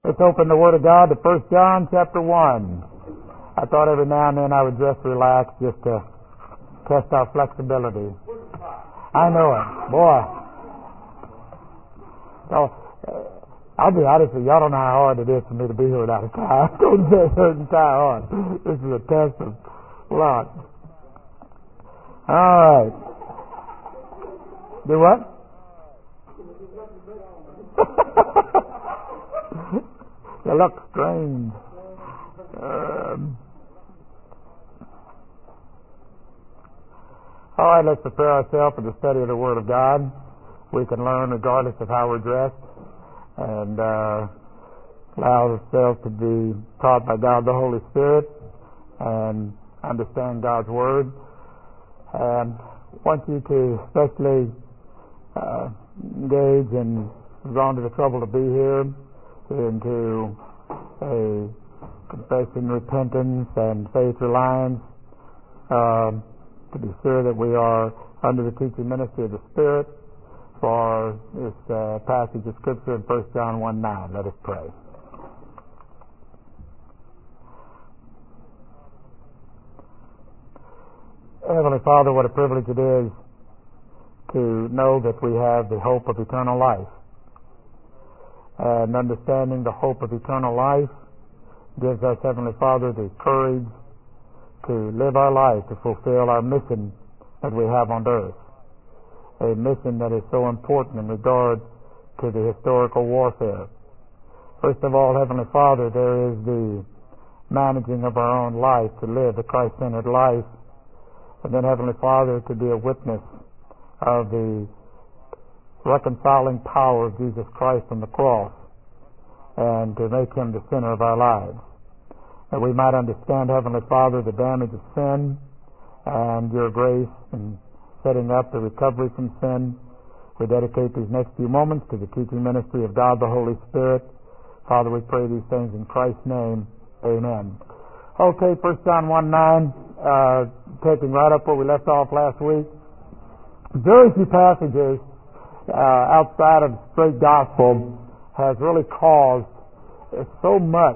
Let's open the Word of God to 1 John chapter 1. I thought every now and then I would just relax just to test our flexibility. I know it. Boy. So, I'll be honest with you, y'all don't know how hard it is for me to be here without a tie. I don't say a certain tie on. This is a test of luck. All right. Do what? You look strange. All right, let's prepare ourselves for the study of the Word of God. We can learn regardless of how we're dressed and allow ourselves to be taught by God the Holy Spirit and understand God's Word. And I want you to especially engage and gone to the trouble to be here into a confession, repentance, and faith reliance to be sure that we are under the teaching ministry of the Spirit for this passage of Scripture in 1 John 1:9. Let us pray. Heavenly Father, what a privilege it is to know that we have the hope of eternal life. And understanding the hope of eternal life gives us, Heavenly Father, the courage to live our life, to fulfill our mission that we have on earth. A mission that is so important in regard to the historical warfare. First of all, Heavenly Father, there is the managing of our own life, to live a Christ-centered life. And then, Heavenly Father, to be a witness of the reconciling power of Jesus Christ on the cross and to make Him the center of our lives. That we might understand, Heavenly Father, the damage of sin and Your grace in setting up the recovery from sin. We dedicate these next few moments to the teaching ministry of God the Holy Spirit. Father, we pray these things in Christ's name. Amen. Okay, 1 John 1:9, taking right up where we left off last week. Very few passages outside of straight gospel has really caused so much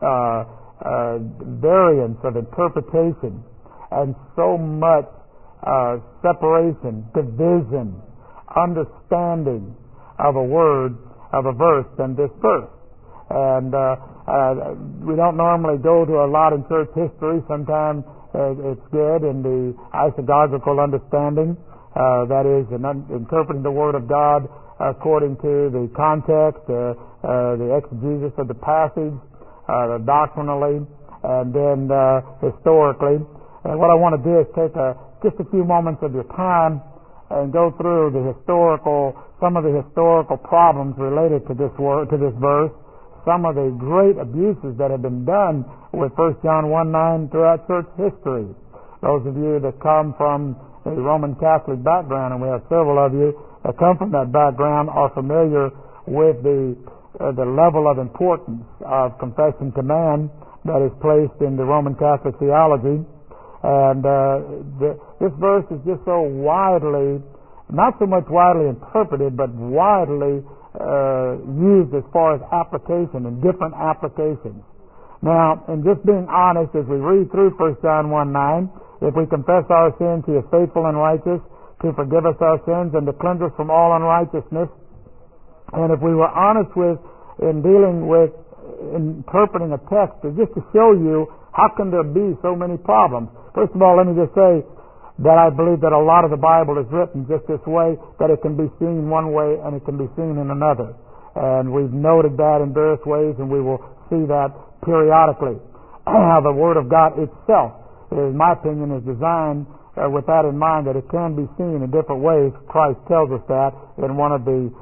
variance of interpretation and so much separation, division, understanding of a word, of a verse than this verse. And we don't normally go to a lot in church history. Sometimes it's good in the isagogical understanding. That is, interpreting the Word of God according to the context, the exegesis of the passage, doctrinally, and then historically. And what I want to do is take just a few moments of your time and go through some of the historical problems related to this verse, some of the great abuses that have been done with 1 John 1:9 throughout church history. Those of you that come from a Roman Catholic background, and we have several of you that come from that background, are familiar with the level of importance of confession to man that is placed in the Roman Catholic theology. And this verse is just so widely, not so much widely interpreted, but widely used as far as application and different applications. Now, in just being honest, as we read through 1 John 1:9, if we confess our sins, He is faithful and righteous to forgive us our sins and to cleanse us from all unrighteousness. And if we were honest in dealing with interpreting a text, just to show you how can there be so many problems. First of all, let me just say that I believe that a lot of the Bible is written just this way, that it can be seen one way and it can be seen in another. And we've noted that in various ways, and we will see that periodically. How the Word of God itself, in my opinion, is designed with that in mind, that it can be seen in different ways. Christ tells us that in one of the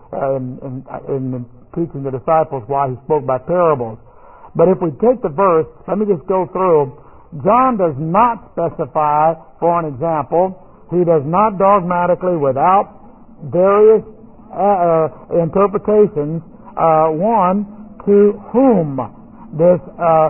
in teaching the disciples why He spoke by parables. But if we take the verse, let me just go through. John does not specify, for an example, he does not dogmatically, without various interpretations, to whom this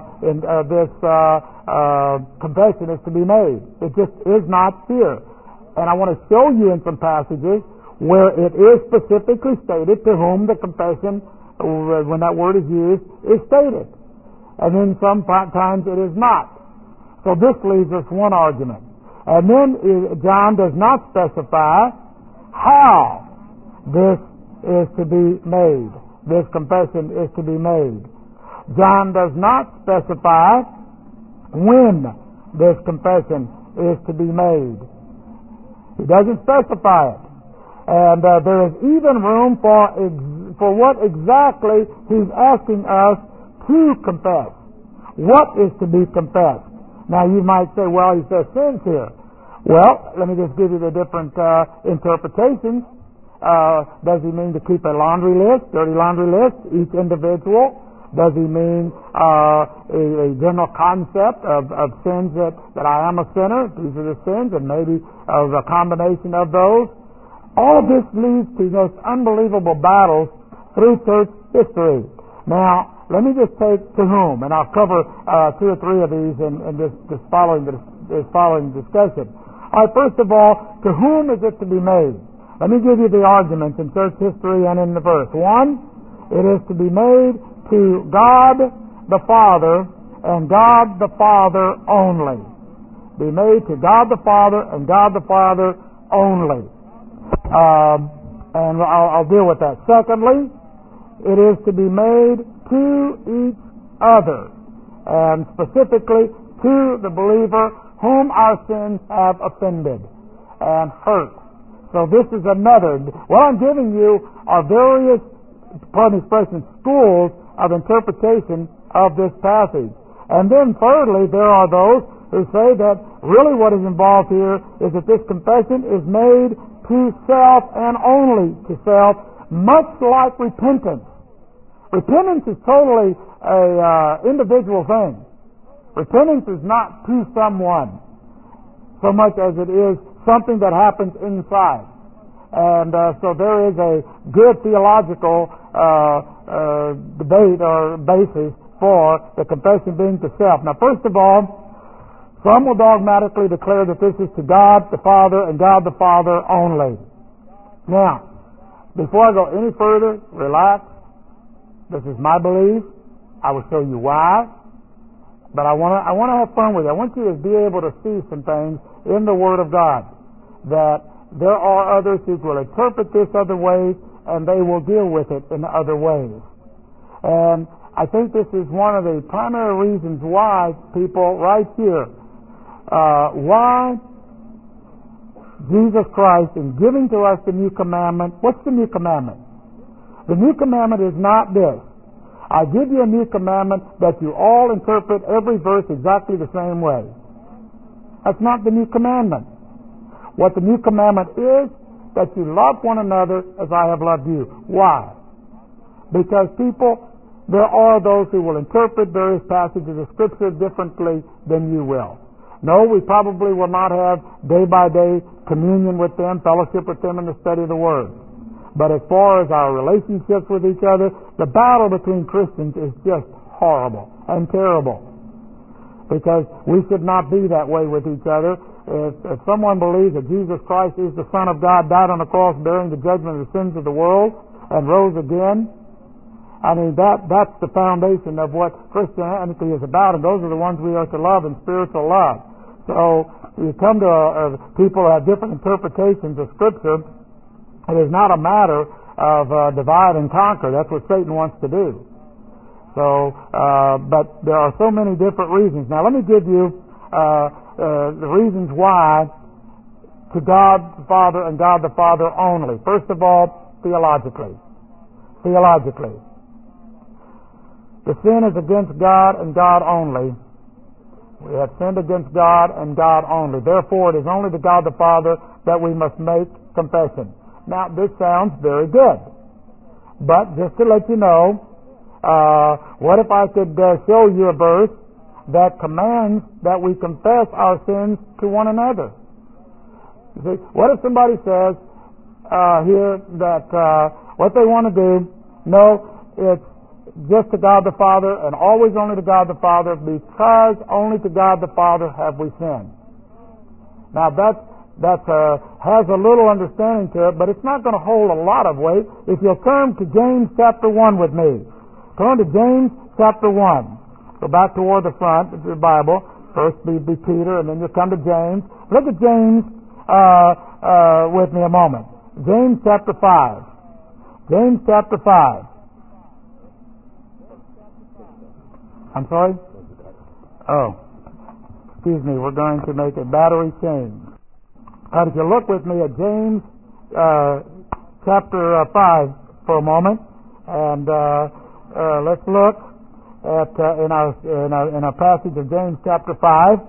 confession is to be made. It just is not here. And I want to show you in some passages where it is specifically stated to whom the confession when that word is used, is stated. And then sometimes it is not. So this leaves us one argument. And then John does not specify how this is to be made. This confession is to be made. John does not specify when this confession is to be made. He doesn't specify it. And there is even room for what exactly he's asking us to confess. What is to be confessed? Now you might say, well, he says sins here. Well, let me just give you the different interpretations. Does he mean to keep a laundry list, dirty laundry list, each individual? Does he mean a general concept of sins that I am a sinner? These are the sins, and maybe of a combination of those. All this leads to those unbelievable battles through church history. Now, let me just take to whom, and I'll cover 2 or 3 of these in this following discussion. All right, first of all, to whom is it to be made? Let me give you the arguments in church history and in the verse. 1, it is to be made to God the Father and God the Father only. Be made to God the Father and God the Father only. And I'll deal with that. Secondly, it is to be made to each other, and specifically to the believer whom our sins have offended and hurt. So this is another. What I'm giving you are various, pardon the expression, schools of interpretation of this passage. And then thirdly, there are those who say that really what is involved here is that this confession is made to self and only to self, much like repentance. Repentance is totally a individual thing. Repentance is not to someone so much as it is something that happens inside. And so there is a good theological debate or basis for the confession being to self. Now, first of all, some will dogmatically declare that this is to God the Father and God the Father only. Now, before I go any further, relax. This is my belief. I will show you why. But I want to have fun with you. I want you to be able to see some things in the Word of God. That there are others who will interpret this other ways, and they will deal with it in other ways. And I think this is one of the primary reasons why people right here, why Jesus Christ, in giving to us the new commandment, what's the new commandment? The new commandment is not this. I give you a new commandment that you all interpret every verse exactly the same way. That's not the new commandment. What the new commandment is, that you love one another as I have loved you. Why? Because there are those who will interpret various passages of Scripture differently than you will. No, we probably will not have day-by-day communion with them, fellowship with them in the study of the Word. But as far as our relationships with each other, the battle between Christians is just horrible and terrible. Because we should not be that way with each other. If someone believes that Jesus Christ is the Son of God, died on the cross bearing the judgment of the sins of the world, and rose again, I mean, that's the foundation of what Christianity is about, and those are the ones we are to love in spiritual love. So you come to people who have different interpretations of Scripture. It is not a matter of divide and conquer. That's what Satan wants to do. So, but there are so many different reasons. Now, let me give you the reasons why to God the Father and God the Father only. First of all, theologically. Theologically. The sin is against God and God only. We have sinned against God and God only. Therefore, it is only to God the Father that we must make confession. Now, this sounds very good. But just to let you know, what if I could show you a verse that commands that we confess our sins to one another? You see, what if somebody says here that what they want to do, no, it's just to God the Father and always only to God the Father, because only to God the Father have we sinned. Now, that has a little understanding to it, but it's not going to hold a lot of weight. If you'll turn to James chapter 1 with me. Turn to James chapter 1. Go back toward the front of your Bible. First be Peter, and then you'll come to James. Look at James with me a moment. James chapter 5. James chapter 5. I'm sorry? Oh. Excuse me, we're going to make a battery change. If you look with me at James chapter 5 for a moment, and let's look at in our passage of James chapter 5.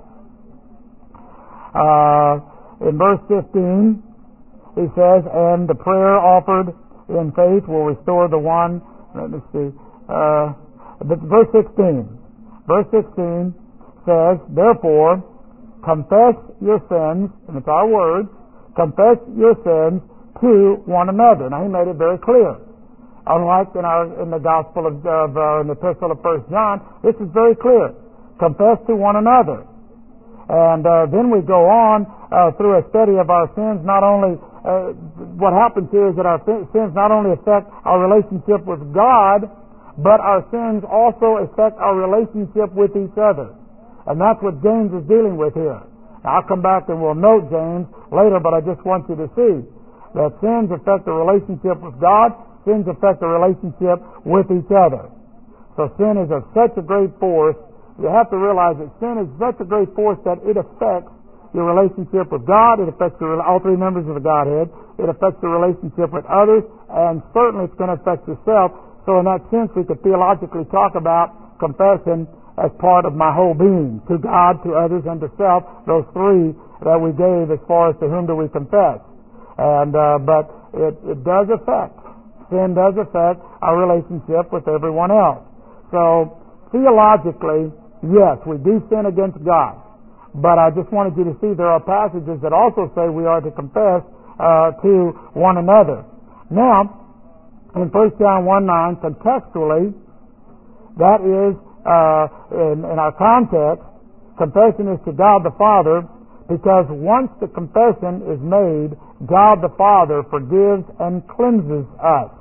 In verse 15, he says, "And the prayer offered in faith will restore the one." Let me see. Verse 16. Verse 16 says, "Therefore, confess your sins," and it's our words, "confess your sins to one another." Now, he made it very clear. Unlike in the Gospel in the Epistle of 1 John, this is very clear. Confess to one another. And then we go on through a study of our sins. Not only what happens here is that our sins not only affect our relationship with God, but our sins also affect our relationship with each other. And that's what James is dealing with here. Now, I'll come back and we'll note James later, but I just want you to see that sins affect the relationship with God, sins affect the relationship with each other. So sin is of such a great force. You have to realize that sin is such a great force that it affects your relationship with God, it affects all three members of the Godhead, it affects your relationship with others, and certainly it's going to affect yourself. So in that sense, we could theologically talk about confession as part of my whole being, to God, to others, and to self, those three that we gave as far as to whom do we confess. And but it does affect, sin does affect our relationship with everyone else. So theologically, yes, we do sin against God. But I just wanted you to see there are passages that also say we are to confess to one another. Now, in 1 John 1:9, contextually, that is, in our context, confession is to God the Father, because once the confession is made, God the Father forgives and cleanses us.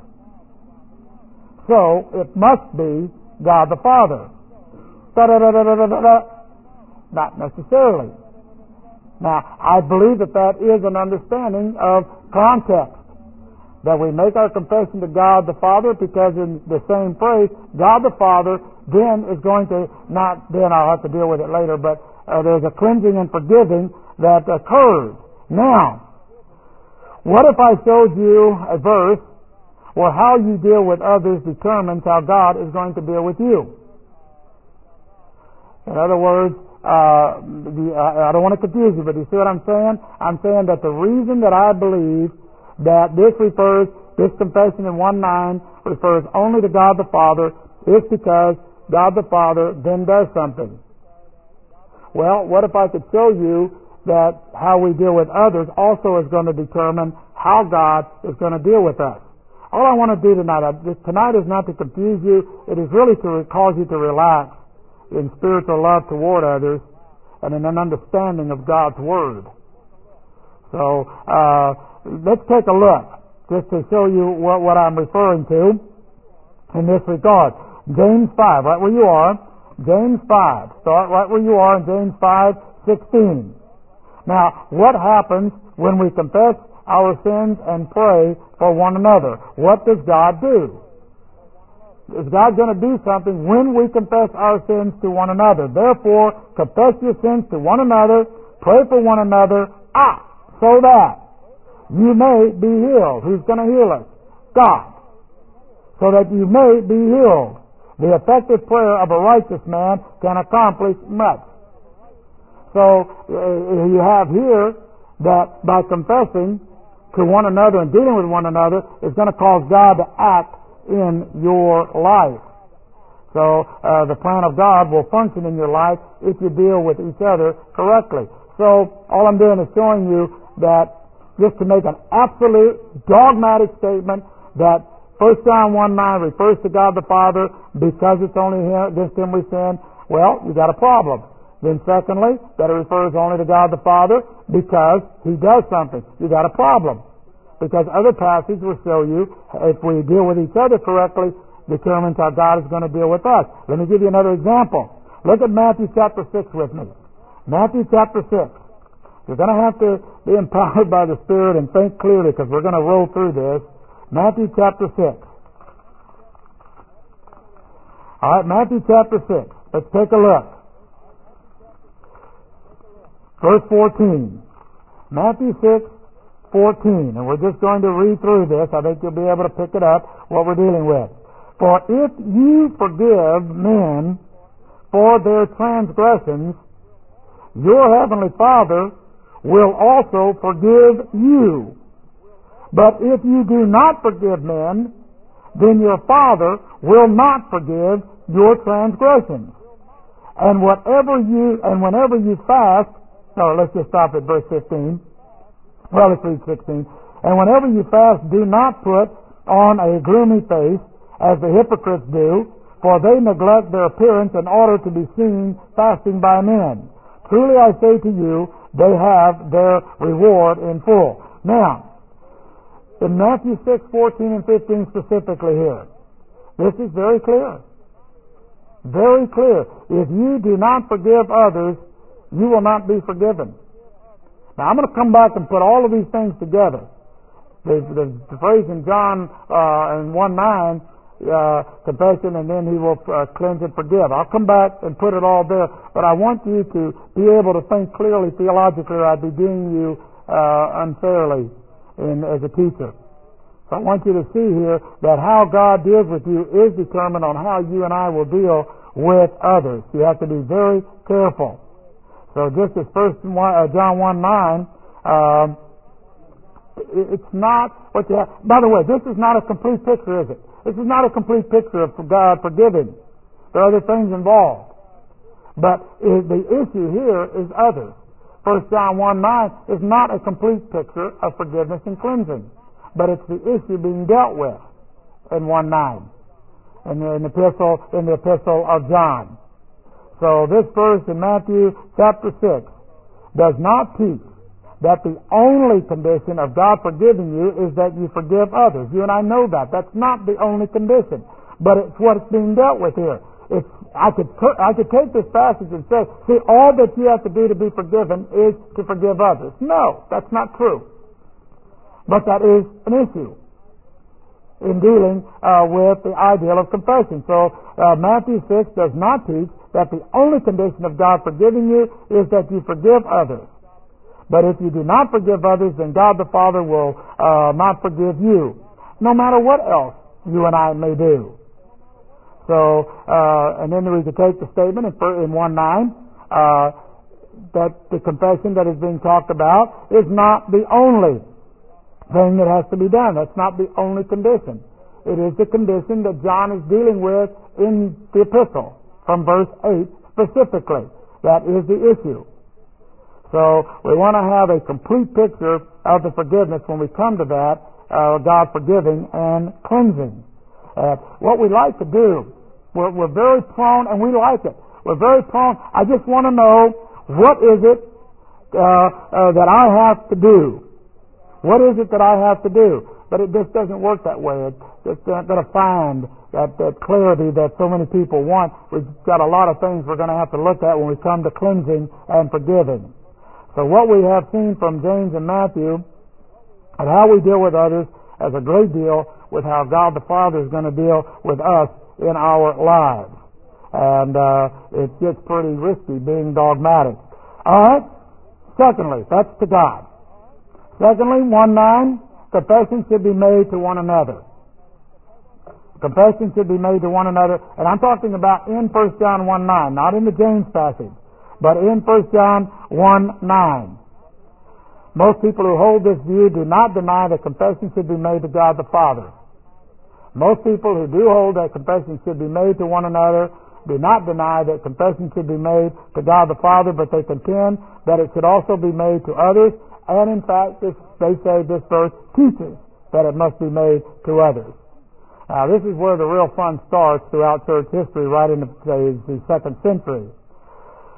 So, it must be God the Father. Not necessarily. Now, I believe that is an understanding of context. That we make our confession to God the Father, because in the same phrase, God the Father then is going to, not then, I'll have to deal with it later, but there's a cleansing and forgiving that occurs. Now, what if I showed you a verse where how you deal with others determines how God is going to deal with you? In other words, I don't want to confuse you, but you see what I'm saying? I'm saying that the reason that I believe that this confession in 1:9 refers only to God the Father is because God the Father then does something. Well, what if I could show you that how we deal with others also is going to determine how God is going to deal with us? All I want to do tonight is not to confuse you. It is really to cause you to relax in spiritual love toward others and in an understanding of God's Word. So, let's take a look, just to show you what I'm referring to in this regard. James 5, right where you are. James 5. Start right where you are in James 5:16. Now, what happens when we confess our sins and pray for one another? What does God do? Is God going to do something when we confess our sins to one another? Therefore, confess your sins to one another, pray for one another, so that you may be healed. Who's going to heal us? God. So that you may be healed. The effective prayer of a righteous man can accomplish much. So, you have here that by confessing to one another and dealing with one another is going to cause God to act in your life. So, the plan of God will function in your life if you deal with each other correctly. So, all I'm doing is showing you that just to make an absolute dogmatic statement that 1 John 1:9 refers to God the Father because it's only against Him we sin, well, you got a problem. Then secondly, that it refers only to God the Father because He does something. You got a problem. Because other passages will show you, if we deal with each other correctly, determines how God is going to deal with us. Let me give you another example. Look at Matthew chapter 6 with me. Matthew chapter 6. You're going to have to be empowered by the Spirit and think clearly because we're going to roll through this. Matthew chapter 6. All right, Matthew chapter 6. Let's take a look. Verse 14. Matthew 6:14. And we're just going to read through this. I think you'll be able to pick it up, what we're dealing with. For if you forgive men for their transgressions, your heavenly Father will also forgive you. But if you do not forgive men, then your Father will not forgive your transgressions. And whenever you fast, let's just stop at verse 15. Well, let's read 16. And whenever you fast, do not put on a gloomy face, as the hypocrites do, for they neglect their appearance in order to be seen fasting by men. Truly I say to you, they have their reward in full. Now, in Matthew 6:14 and 15 specifically here, this is very clear. Very clear. If you do not forgive others, you will not be forgiven. Now, I'm going to come back and put all of these things together. The phrase in John in 1:9, confession, and then He will cleanse and forgive. I'll come back and put it all there, but I want you to be able to think clearly theologically, or I'd be doing you unfairly as a teacher. So I want you to see here that how God deals with you is determined on how you and I will deal with others. You have to be very careful. So just as John 1:9, it's not what you have. By the way, this is not a complete picture, is it? This is not a complete picture of God forgiving. There are other things involved. But the issue here is others. 1 John 1:9 is not a complete picture of forgiveness and cleansing, but it's the issue being dealt with in 1:9 in the epistle of John. So this verse in Matthew chapter 6 does not teach that the only condition of God forgiving you is that you forgive others. You and I know that. That's not the only condition. But it's what's being dealt with here. I could take this passage and say, see, all that you have to do to be forgiven is to forgive others. No, that's not true. But that is an issue in dealing with the ideal of confession. So Matthew 6 does not teach that the only condition of God forgiving you is that you forgive others. But if you do not forgive others, then God the Father will not forgive you, no matter what else you and I may do. So, and then we could take the statement in 1:9 that the confession that is being talked about is not the only thing that has to be done. That's not the only condition. It is the condition that John is dealing with in the epistle from verse 8 specifically. That is the issue. So we want to have a complete picture of the forgiveness when we come to that, God forgiving and cleansing. What we like to do, we're very prone, and we like it. We're very prone. I just want to know, what is it that I have to do? What is it that I have to do? But it just doesn't work that way. It's not going to find that clarity that so many people want. We've got a lot of things we're going to have to look at when we come to cleansing and forgiving. So what we have seen from James and Matthew and how we deal with others has a great deal with how God the Father is going to deal with us in our lives. And it gets pretty risky being dogmatic. All right? Secondly, that's to God. Secondly, 1:9, confession should be made to one another. Confession should be made to one another. And I'm talking about in 1 John 1:9, not in the James passage, but in 1 John 1:9. Most people who hold this view do not deny that confession should be made to God the Father. Most people who do hold that confession should be made to one another do not deny that confession should be made to God the Father, but they contend that it should also be made to others. And in fact, they say this verse teaches that it must be made to others. Now, this is where the real fun starts throughout church history, right in the 2nd century.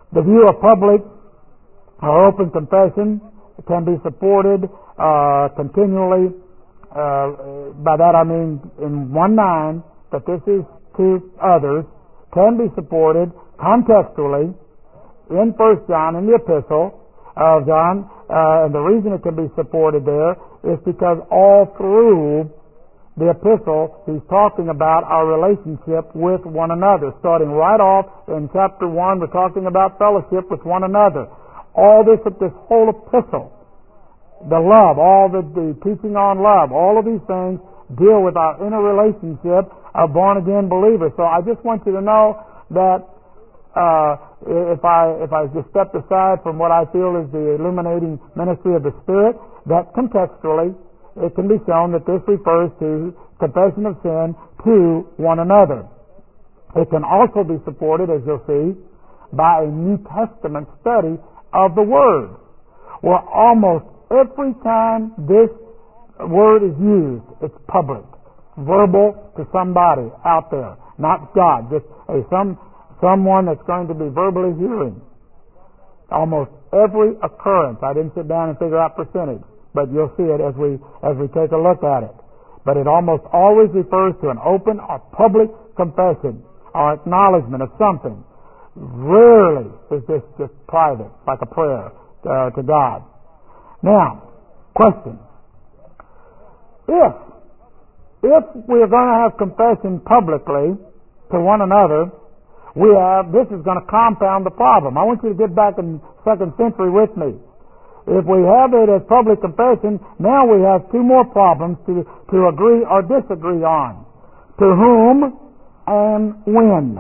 The view of public or open confession can be supported continually. By that I mean in 1:9 that this is to others, can be supported contextually in 1 John, in the epistle of John, and the reason it can be supported there is because all through the epistle he's talking about our relationship with one another. Starting right off in chapter 1, we're talking about fellowship with one another. All this whole epistle, the love, all the teaching on love, all of these things deal with our inner relationship of born-again believers. So I just want you to know that if I just stepped aside from what I feel is the illuminating ministry of the Spirit, that contextually it can be shown that this refers to confession of sin to one another. It can also be supported, as you'll see, by a New Testament study of the Word, where almost every time this word is used, it's public, verbal to somebody out there, not God, just someone that's going to be verbally hearing. Almost every occurrence, I didn't sit down and figure out percentage, but you'll see it as we take a look at it. But it almost always refers to an open or public confession or acknowledgement of something. Rarely is this just private, like a prayer to God. Now, question. If we are going to have confession publicly to one another, this is going to compound the problem. I want you to get back in 2nd century with me. If we have it as public confession, now we have two more problems to agree or disagree on. To whom and when.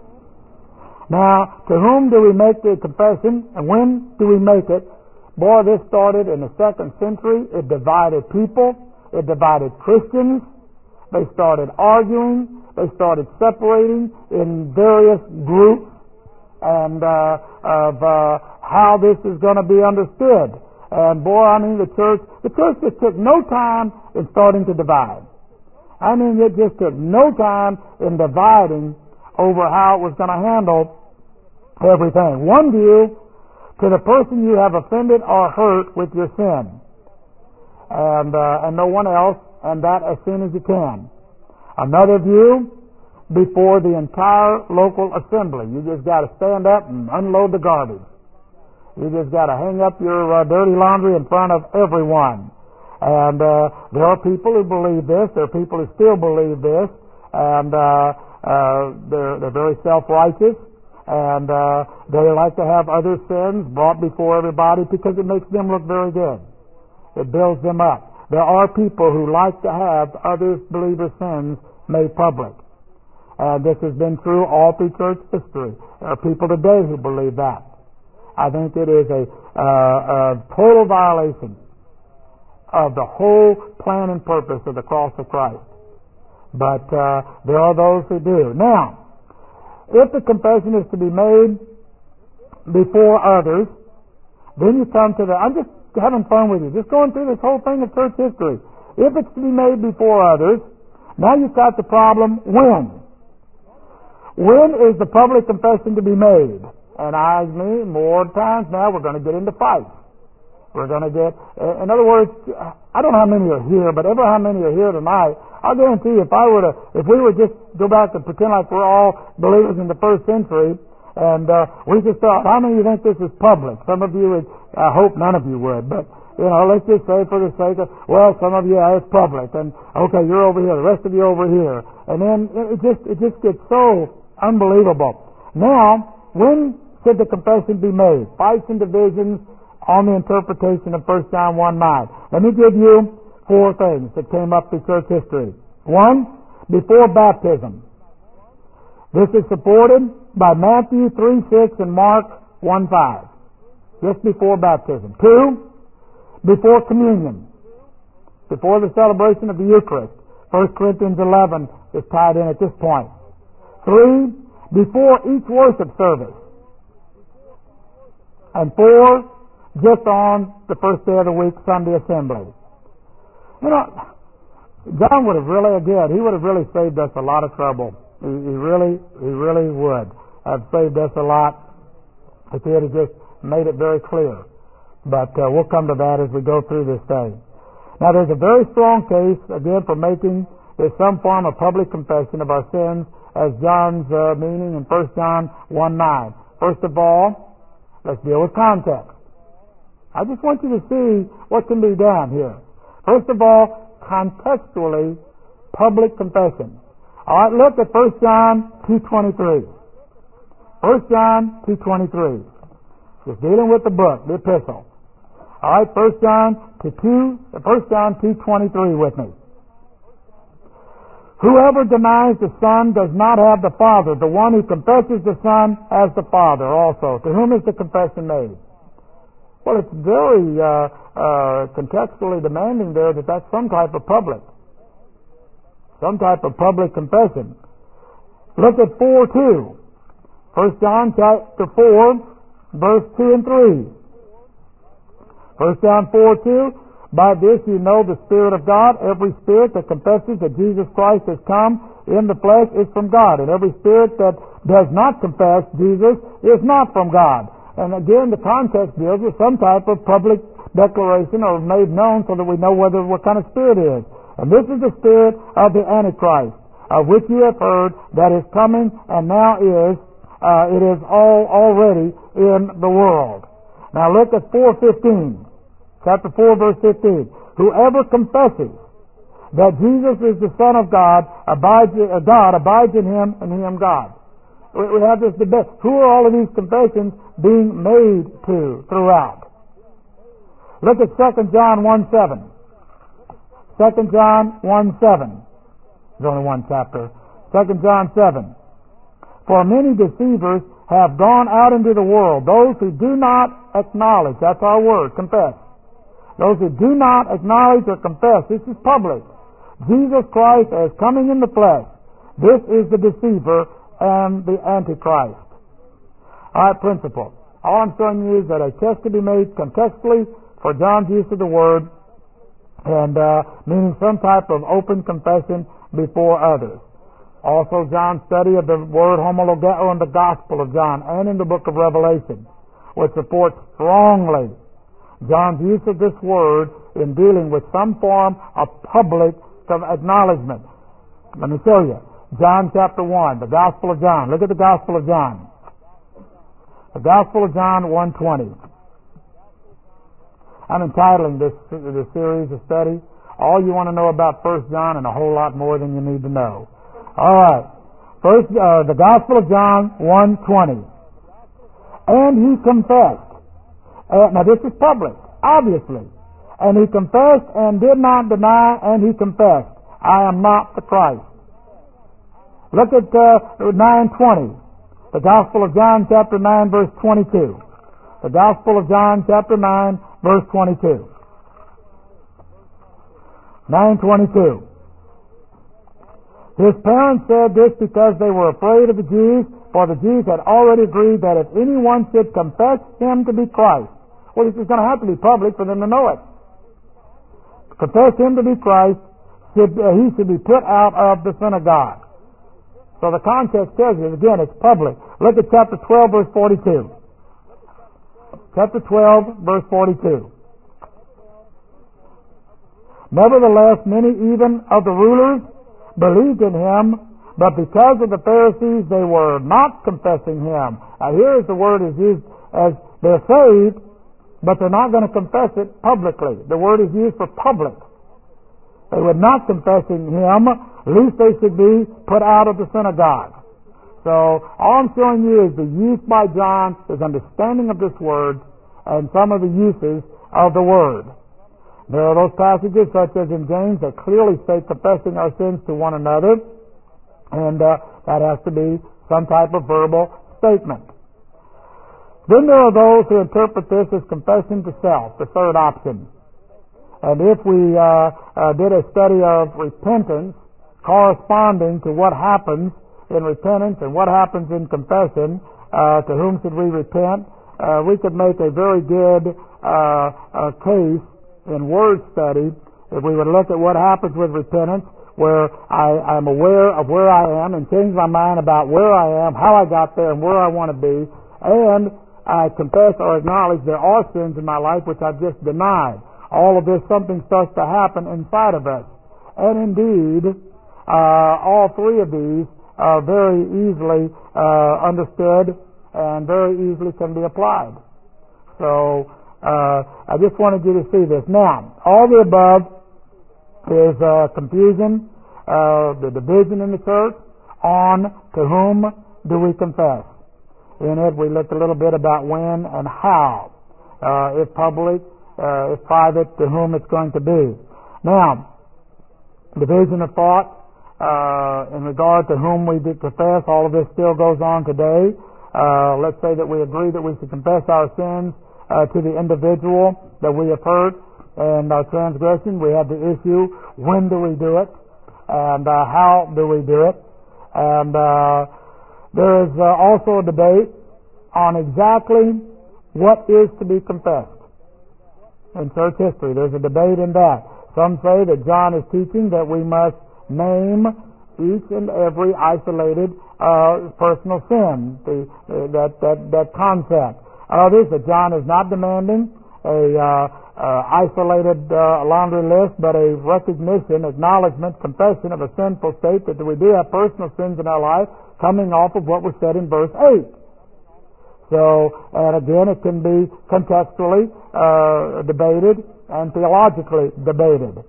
Now, to whom do we make the confession and when do we make it? Boy, this started in the 2nd century. It divided people. It divided Christians. They started arguing. They started separating in various groups and of how this is going to be understood. And boy, I mean, the church just took no time in starting to divide. I mean, it just took no time in dividing over how it was going to handle everything. One view, to the person you have offended or hurt with your sin, and no one else, and that as soon as you can. Another view, before the entire local assembly. You just got to stand up and unload the garbage. You just got to hang up your dirty laundry in front of everyone. And there are people who believe this. There are people who still believe this, and they're very self-righteous, and they like to have other sins brought before everybody because it makes them look very good. It builds them up. There are people who like to have other believers' sins made public. This has been true all through church history. There are people today who believe that. I think it is a total violation of the whole plan and purpose of the cross of Christ. But there are those who do. Now, if the confession is to be made before others, then you come to I'm just having fun with you, just going through this whole thing of church history. If it's to be made before others, now you've got the problem, when? When is the public confession to be made? And I mean, more times now we're going to get into fights. We're going to get, in other words, I don't know how many are here, but ever how many are here tonight, I'll guarantee if we would just go back and pretend like we're all believers in the 1st century, and we just thought, how many of you think this is public? Some of you would, I hope none of you would, but let's just say for the sake of, well, some of you, it's public, and okay, you're over here, the rest of you over here, and then it just gets so unbelievable. Now, when should the confession be made? Fights and divisions on the interpretation of 1 John 1:9. Let me give you 4 things that came up through church history. 1, before baptism. This is supported by Matthew 3:6 and Mark 1:5. Just before baptism. 2, before communion. Before the celebration of the Eucharist. 1 Corinthians 11 is tied in at this point. 3, before each worship service. And 4, just on the first day of the week, Sunday assembly. John would have really saved us a lot of trouble. He really would have saved us a lot if he had just made it very clear. But we'll come to that as we go through this thing. Now, there's a very strong case, again, for making this some form of public confession of our sins, as John's meaning in 1 John 1:9. First of all, let's deal with context. I just want you to see what can be done here. First of all, contextually, public confession. All right, look at 1 John 2:23. 1 John 2:23. Just dealing with the book, the epistle. All right, 1 John 2:23 with me. Whoever denies the Son does not have the Father. The one who confesses the Son has the Father also. To whom is the confession made? Well, it's very contextually demanding there that that's some type of public confession. Look at 4:2. 1 John chapter 4, verse 2 and 3. 1 John 4:2. By this you know the Spirit of God. Every spirit that confesses that Jesus Christ has come in the flesh is from God. And every spirit that does not confess Jesus is not from God. And again, the context deals with some type of public declaration or made known so that we know what kind of spirit it is. And this is the spirit of the Antichrist, of which you have heard that is coming and now is. It is already in the world. Now look at 4:15. Chapter 4, verse 15. Whoever confesses that Jesus is the Son of God abides in him, and he in God. We have this debate. Who are all of these confessions being made to throughout? Look at 2 John 1:7. 2 John 1:7. There's only one chapter. 2 John 7. For many deceivers have gone out into the world, those who do not acknowledge, that's our word, confess. Those who do not acknowledge or confess, this is public, Jesus Christ as coming in the flesh. This is the deceiver and the Antichrist. All right, principle. All I'm showing you is that a test can be made contextually for John's use of the word, and meaning some type of open confession before others. Also, John's study of the word homologeo in the Gospel of John and in the book of Revelation, which supports strongly John's use of this word in dealing with some form of public acknowledgement. Let me show you. John chapter 1, the Gospel of John. Look at the Gospel of John. The Gospel of John 1:20. I'm entitling this series of study, All You Want to Know About 1 John and a Whole Lot More Than You Need to Know. All right. First, the Gospel of John 1:20. And he confessed. Now this is public, obviously. And he confessed and did not deny, and he confessed, I am not the Christ. Look at 9:20. The Gospel of John chapter 9 verse 22. The Gospel of John chapter 9 verse 22. 9:22. His parents said this because they were afraid of the Jews, for the Jews had already agreed that if anyone should confess him to be Christ, well, this is going to have to be public for them to know it. Confess him to be Christ, he should be put out of the synagogue. So the context tells you, again, it's public. Look at chapter 12, verse 42. Chapter 12, verse 42. Nevertheless, many even of the rulers believed in him, but because of the Pharisees, they were not confessing him. Now here is the word is used as they're saved, but they're not going to confess it publicly. The word is used for public. They were not confessing him, lest they should be put out of the synagogue. So all I'm showing you is the use by John, his understanding of this word, and some of the uses of the word. There are those passages, such as in James, that clearly state confessing our sins to one another, and that has to be some type of verbal statement. Then there are those who interpret this as confession to self, the third option. And if we did a study of repentance corresponding to what happens in repentance and what happens in confession, to whom should we repent, we could make a very good case in word study if we would look at what happens with repentance, where I'm aware of where I am and change my mind about where I am, how I got there, and where I want to be, and I confess or acknowledge there are sins in my life which I've just denied. All of this, something starts to happen inside of us. And indeed, all three of these are very easily understood and very easily can be applied. So I just wanted you to see this. Now, all the above is confusion, the division in the church on to whom do we confess. In it, we looked a little bit about when and how, if public, if private, to whom it's going to be. Now, division of thought in regard to whom we confess, all of this still goes on today. Let's say that we agree that we should confess our sins to the individual that we have hurt and our transgression. We have the issue, when do we do it, and how do we do it. And there is also a debate on exactly what is to be confessed. In church history, there's a debate in that. Some say that John is teaching that we must name each and every isolated personal sin, that concept. Others, that John is not demanding a isolated laundry list, but a recognition, acknowledgement, confession of a sinful state, that we do have personal sins in our life coming off of what was said in verse 8. So, and again, it can be contextually debated and theologically debated.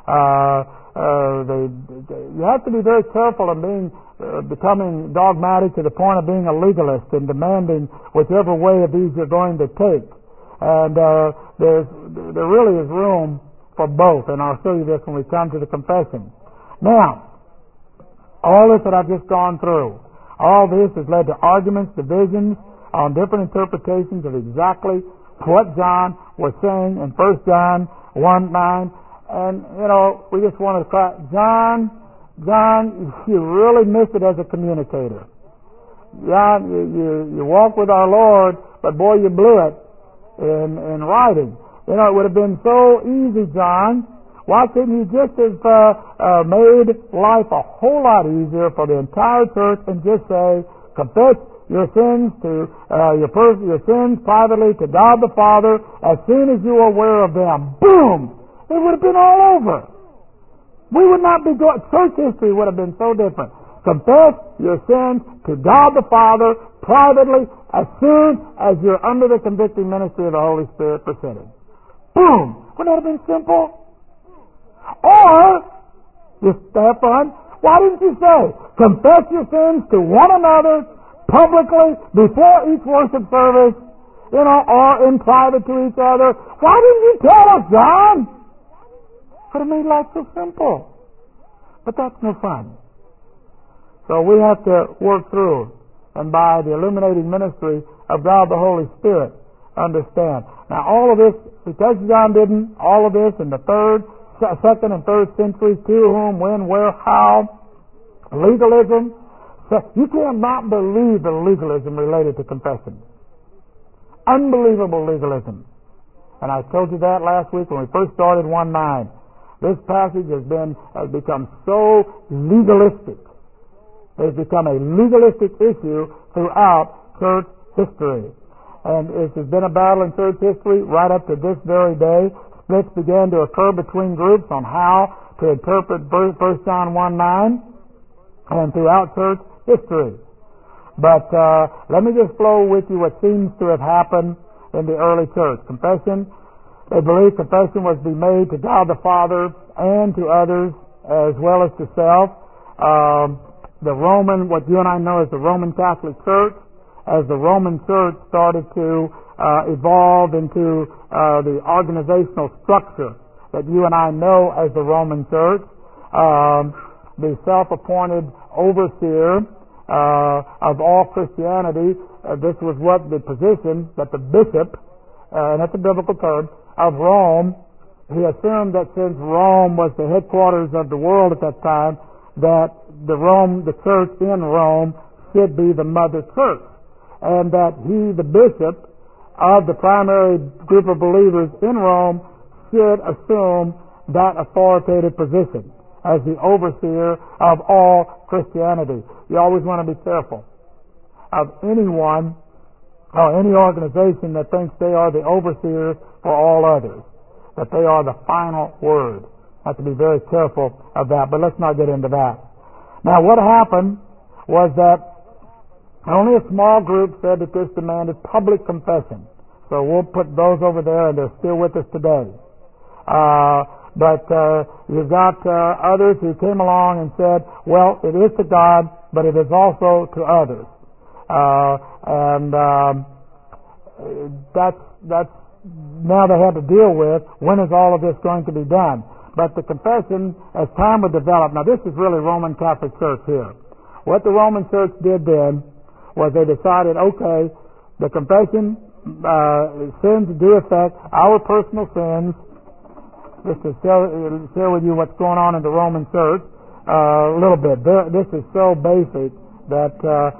You have to be very careful of becoming dogmatic to the point of being a legalist and demanding whichever way of these you're going to take. And there really is room for both, and I'll show you this when we come to the confession. Now, all this that I've just gone through, all this has led to arguments, divisions on different interpretations of exactly what John was saying in 1 John 1:9. And, we just want to cry, John, you really missed it as a communicator. John, you walk with our Lord, but boy, you blew it in writing. It would have been so easy, John. Why couldn't you just have made life a whole lot easier for the entire church and just say, confess your sins to your sins privately to God the Father as soon as you are aware of them. Boom! It would have been all over. We would not be going. Church history would have been so different. Confess your sins to God the Father privately as soon as you're under the convicting ministry of the Holy Spirit for sinning. Boom! Wouldn't that have been simple? Or, just to have fun, why didn't you say, confess your sins to one another publicly before each worship service, or in private to each other? Why didn't you tell us, John? Could have made life so simple. But that's no fun. So we have to work through, and by the illuminating ministry of God the Holy Spirit, understand. Now all of this, because John didn't, all of this in the second and third centuries, to whom, when, where, how, legalism. So you cannot believe the legalism related to confession. Unbelievable legalism. And I told you that last week when we first started 1:9. This passage has become so legalistic. It's become a legalistic issue throughout church history. And it has been a battle in church history right up to this very day. Splits began to occur between groups on how to interpret 1 John 1:9 and throughout church history. But let me just flow with you what seems to have happened in the early church. Confession. They believed confession was to be made to God the Father and to others as well as to self. What you and I know as the Roman Catholic Church, as the Roman Church started to evolve into the organizational structure that you and I know as the Roman Church, the self-appointed overseer of all Christianity, this was what the position that the bishop, and that's a biblical term, of Rome, he assumed that since Rome was the headquarters of the world at that time, that the church in Rome should be the mother church, and that he, the bishop of the primary group of believers in Rome, should assume that authoritative position as the overseer of all Christianity. You always want to be careful of anyone or any organization that thinks they are the overseers for all others, that they are the final word. Have to be very careful of that, but let's not get into that. Now, what happened was that only a small group said that this demanded public confession. So we'll put those over there, and they're still with us today. But you've got others who came along and said, well, it is to God, but it is also to others. That's now they had to deal with, when is all of this going to be done? But the confession, as time would develop, now this is really Roman Catholic Church here. What the Roman Church did then was they decided, okay, the confession, sins do affect our personal sins. Just to share with you what's going on in the Roman Church a little bit. This is so basic that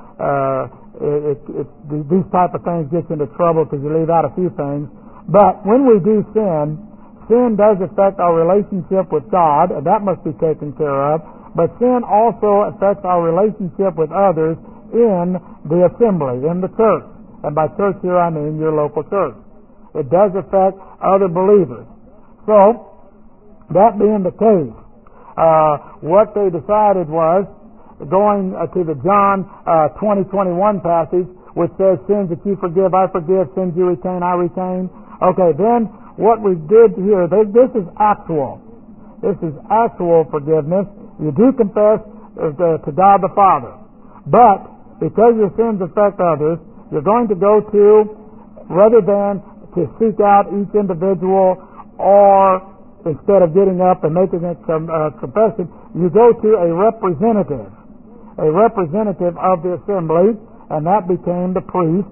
these type of things get you into trouble because you leave out a few things. But when we do sin, sin does affect our relationship with God, and that must be taken care of. But sin also affects our relationship with others in the assembly, in the church. And by church here I mean your local church. It does affect other believers. So, that being the case, what they decided was, going to the John 20:21 passage, which says, sins that you forgive, I forgive, sins you retain, I retain. Okay, then what we did here, this is actual. This is actual forgiveness. You do confess to God the Father. But, because your sins affect others, you're going to go to, rather than to seek out each individual, or instead of getting up and making a confession, you go to a representative of the assembly, and that became the priest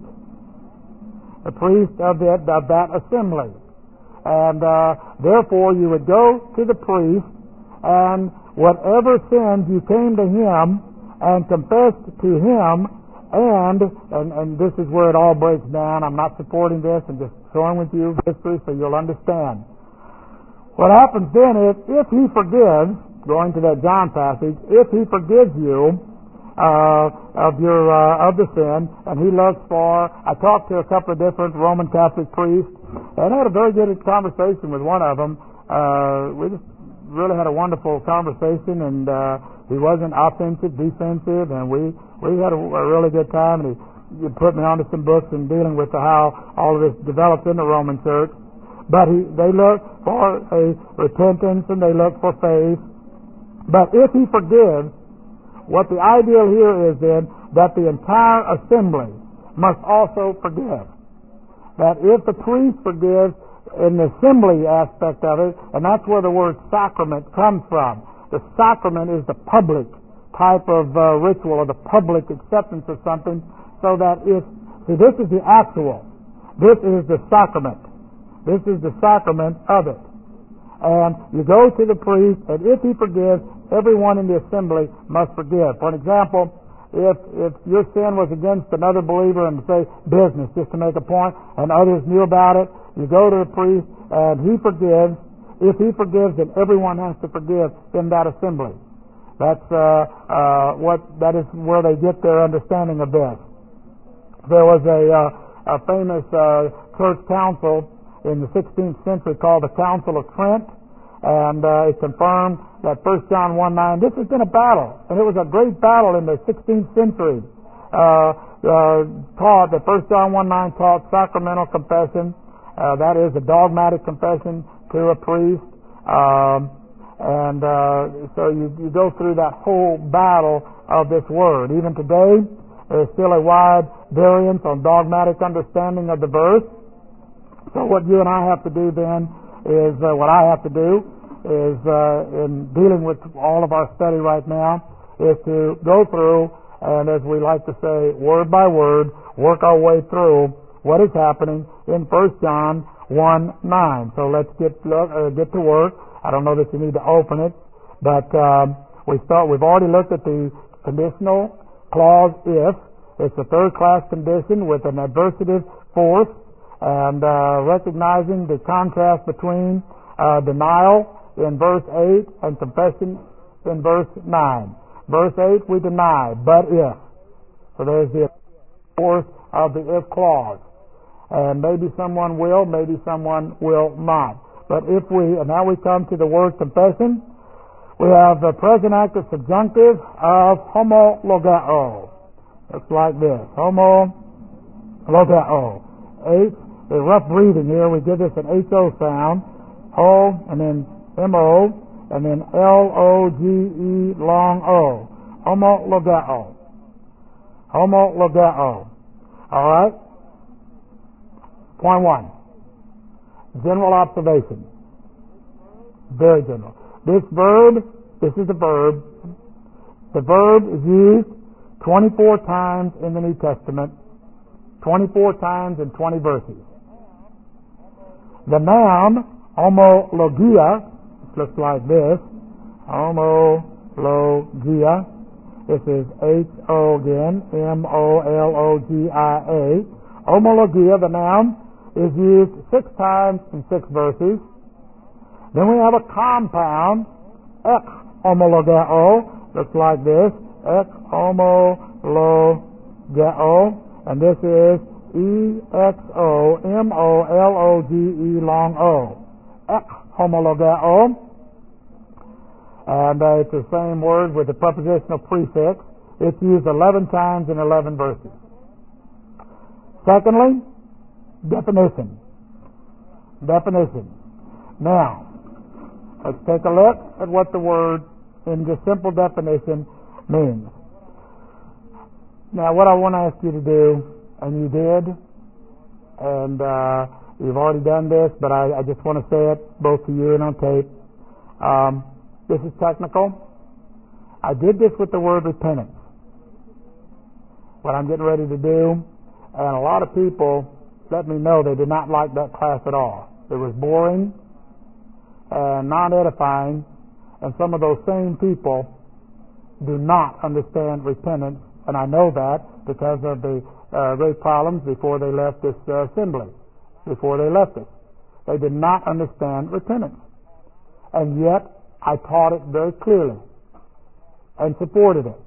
of that assembly. And therefore you would go to the priest, and whatever sins you came to him and confessed to him, and this is where it all breaks down. I'm not supporting this, I'm just showing with you history so you'll understand. What happens then is, if he forgives, going to that John passage, if he forgives you of the sin, and he looks for, I talked to a couple of different Roman Catholic priests, and I had a very good conversation with one of them. We just really had a wonderful conversation, and he wasn't offensive, defensive, and we had a really good time, and he put me onto some books in dealing with how all of this developed in the Roman Church. But they look for a repentance, and they look for faith. But if he forgives, what the ideal here is then, that the entire assembly must also forgive. That if the priest forgives in the assembly aspect of it, and that's where the word sacrament comes from. The sacrament is the public type of ritual, or the public acceptance of something, so that this is the actual. This is the sacrament. This is the sacrament of it. And you go to the priest, and if he forgives, everyone in the assembly must forgive. For example, if your sin was against another believer in, say, business, just to make a point, and others knew about it, you go to the priest, and he forgives. If he forgives, then everyone has to forgive in that assembly. That is where they get their understanding of this. There was a famous church council in the 16th century called the Council of Trent, and it confirmed that 1 John 1:9. This has been a battle, and it was a great battle in the 16th century. Taught that 1 John 1:9 taught sacramental confession. That is a dogmatic confession to a priest, so you go through that whole battle of this word. Even today, there's still a wide variance on dogmatic understanding of the verse. So what you and I have to do then is, what I have to do is, in dealing with all of our study right now, is to go through, and as we like to say, word by word, work our way through what is happening in 1 John 1:9. So let's get to work. I don't know that you need to open it, but we've already looked at the conditional clause if. It's a third-class condition with an adversative force, and recognizing the contrast between denial in verse 8 and confession in verse 9. Verse 8, we deny, but if. So there's the force of the if clause. And maybe someone will, maybe someone will not. But and now we come to the word confession. We have the present active subjunctive of homologeo. Looks like this. Homologeo. The rough breathing here, we give this an H-O sound. Ho, and then M-O, and then L-O-G-E long O. Homologeo. Homologeo. All right? Point 1. General observation. Very general. This is the verb. The verb is used 24 times in the New Testament, 24 times in 20 verses. The noun, homologia, looks like this. Homologia. This is H-O again, M-O-L-O-G-I-A. Homologia, the noun, is used 6 times in 6 verses. Then we have a compound, ek homologeo, looks like this, ek homologeo, and this is E-X-O-M-O-L-O-G-E long O. Ek homologeo, and it's the same word with the prepositional prefix. It's used 11 times in 11 verses. Secondly, definition. Definition. Now, let's take a look at what the word in just simple definition means. Now, what I want to ask you to do, and you did, and you've already done this, but I just want to say it both to you and on tape. This is technical. I did this with the word repentance. What I'm getting ready to do, and a lot of people let me know they did not like that class at all. It was boring and not edifying, and some of those same people do not understand repentance, and I know that because of the great problems before they left this assembly, before they left us. They did not understand repentance, and yet I taught it very clearly and supported it.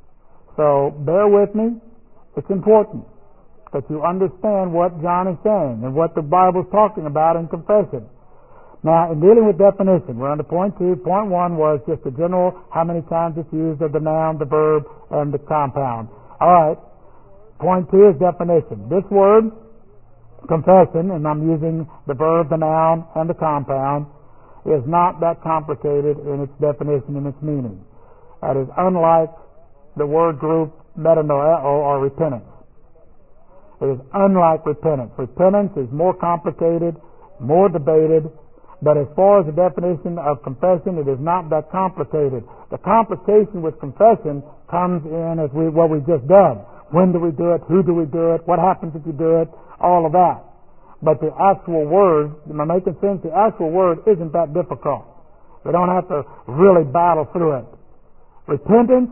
So bear with me. It's important that you understand what John is saying and what the Bible is talking about in confession. Now, in dealing with definition, we're on to point 2. Point 1 was just a general, how many times it's used of the noun, the verb, and the compound. All right. Point 2 is definition. This word, confession, and I'm using the verb, the noun, and the compound, is not that complicated in its definition and its meaning. That is unlike the word group metanoeo or repentance. It is unlike repentance. Repentance is more complicated, more debated, but as far as the definition of confession, it is not that complicated. The complication with confession comes in as what we've just done. When do we do it? Who do we do it? What happens if you do it? All of that. But the actual word, am I making sense? The actual word isn't that difficult. We don't have to really battle through it. Repentance,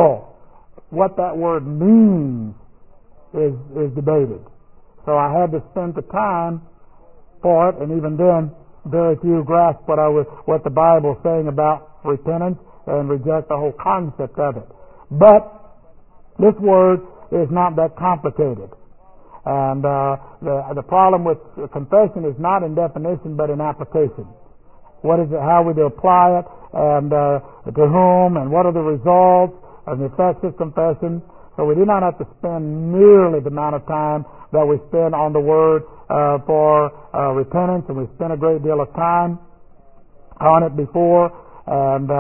what that word means is debated. So I had to spend the time for it, and even then, very few grasp what the Bible is saying about repentance and reject the whole concept of it. But this word is not that complicated. And the problem with confession is not in definition, but in application. What is it? How we do apply it, and to whom, and what are the results and the effects of confession. So we do not have to spend nearly the amount of time that we spend on the word for repentance, and we spent a great deal of time on it before, and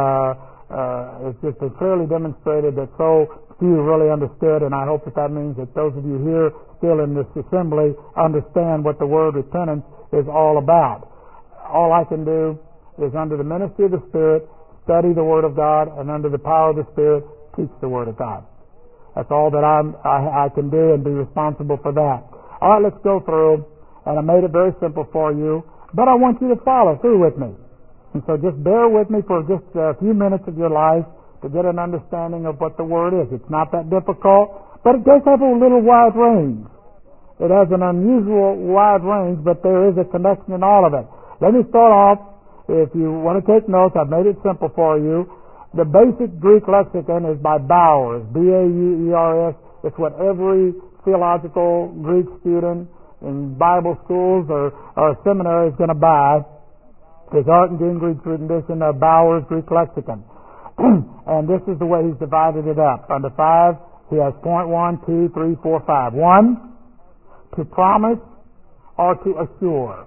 it's just been clearly demonstrated that so few really understood, and I hope that means that those of you here still in this assembly understand what the word repentance is all about. All I can do is, under the ministry of the Spirit, study the Word of God, and under the power of the Spirit, teach the Word of God. That's all that I can do, and be responsible for that. All right, let's go through, and I made it very simple for you, but I want you to follow through with me. And so just bear with me for just a few minutes of your life to get an understanding of what the Word is. It's not that difficult, but it does have a little wide range. It has an unusual wide range, but there is a connection in all of it. Let me start off. If you want to take notes, I've made it simple for you. The basic Greek lexicon is by Bowers, B-A-U-E-R-S. It's what every theological Greek student in Bible schools or seminary is going to buy his Art and Gingrich rendition of Bauer's Greek Lexicon. And this is the way he's divided it up. Under 5, he has point 1, 2, 3, 4, 5. 1, to promise or to assure.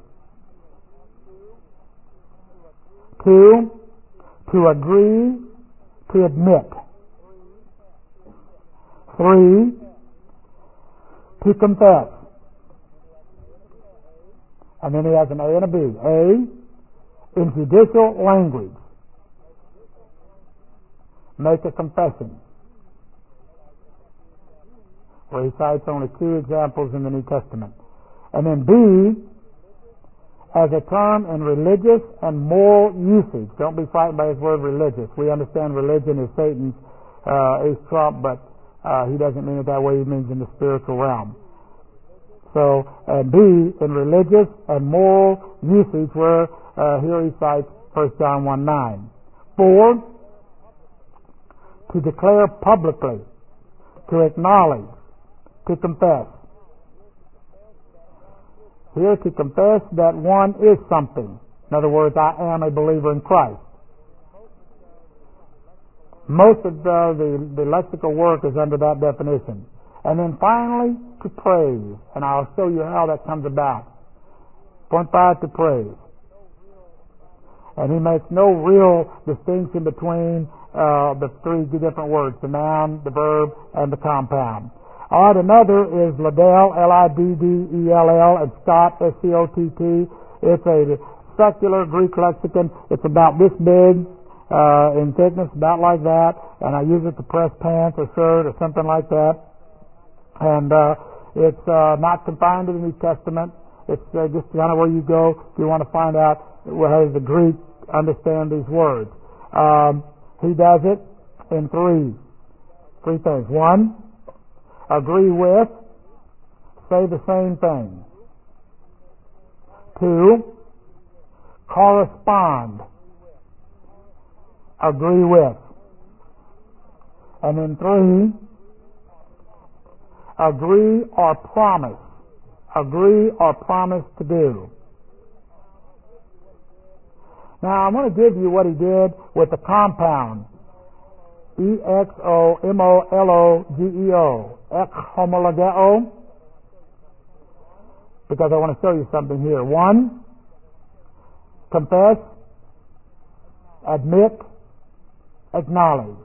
2, to agree, to admit. 3, to confess. And then he has an A and a B. A, in judicial language, make a confession. Where he cites only 2 examples in the New Testament. And then B, as a term in religious and moral usage. Don't be frightened by his word religious. We understand religion is Satan's ace trump, but he doesn't mean it that way. He means in the spiritual realm. So, and B, in religious and moral usage, where here he cites 1 John 1:9. 4, to declare publicly, to acknowledge, to confess. Here, to confess that one is something. In other words, I am a believer in Christ. Most of the lexical work is under that definition. And then finally, to praise. And I'll show you how that comes about. Point 5, to praise. And he makes no real distinction between the 3 different words, the noun, the verb, and the compound. All right, another is Liddell, Liddell, and Scott, Scott. It's a secular Greek lexicon. It's about this big in thickness, about like that, and I use it to press pants or shirt or something like that. And it's not confined to the New Testament. It's just kind of where you go if you want to find out how does the Greek understand these words. He does it in 3 things. 1, agree with, say the same thing. 2, correspond, agree with. And then 3, agree or promise. Agree or promise to do. Now, I'm going to give you what he did with the compound. EXOMOLOGEO. Exhomologeo. Because I want to show you something here. 1, confess, admit, acknowledge.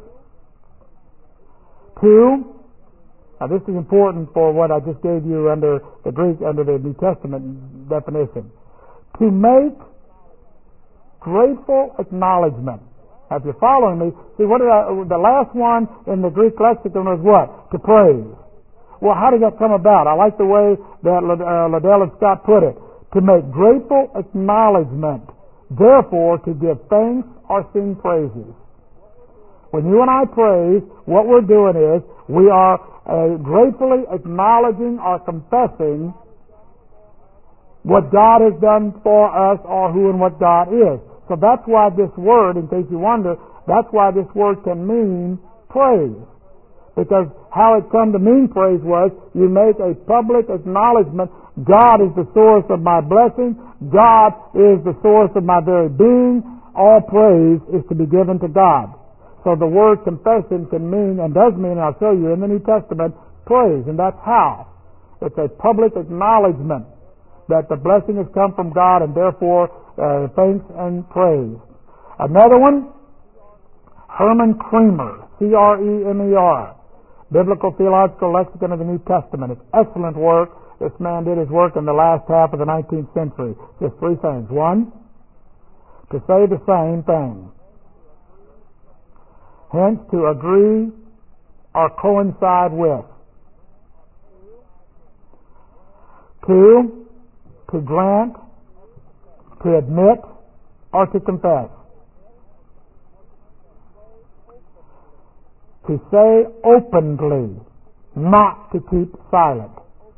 2, now this is important for what I just gave you under the Greek, under the New Testament definition. To make grateful acknowledgement. Now, if you're following me, see what the last one in the Greek lexicon was what? To praise. Well, how did that come about? I like the way that Liddell and Scott put it. To make grateful acknowledgement, therefore to give thanks or sing praises. When you and I praise, what we're doing is we are gratefully acknowledging or confessing what God has done for us or who and what God is. So that's why this word, in case you wonder, that's why this word can mean praise. Because how it come to mean praise was you make a public acknowledgement, God is the source of my blessing, God is the source of my very being, all praise is to be given to God. So the word confession can mean, and does mean, and I'll show you in the New Testament, praise, and that's how. It's a public acknowledgement that the blessing has come from God, and therefore thanks and praise. Another one, Herman Kremer, Cremer, Biblical Theological Lexicon of the New Testament. It's excellent work. This man did his work in the last half of the 19th century. Just 3 things. 1, to say the same thing. Hence, to agree or coincide with. 2, to grant, to admit, or to confess. To say openly, not to keep silent.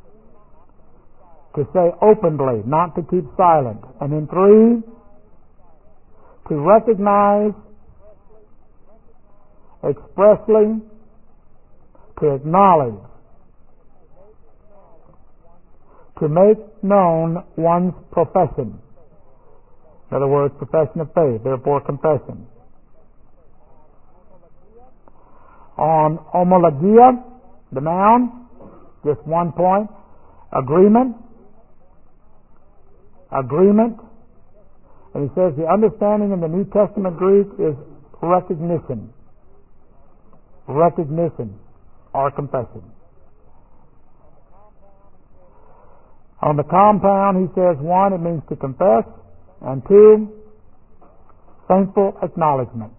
To say openly, not to keep silent. And then 3, to recognize expressly, to acknowledge, to make known one's profession. In other words, profession of faith, therefore confession. On homologia, the noun, just one point. Agreement. Agreement. And he says the understanding in the New Testament Greek is recognition. Recognition or confession. On the compound, he says, one, it means to confess, and two, thankful acknowledgement.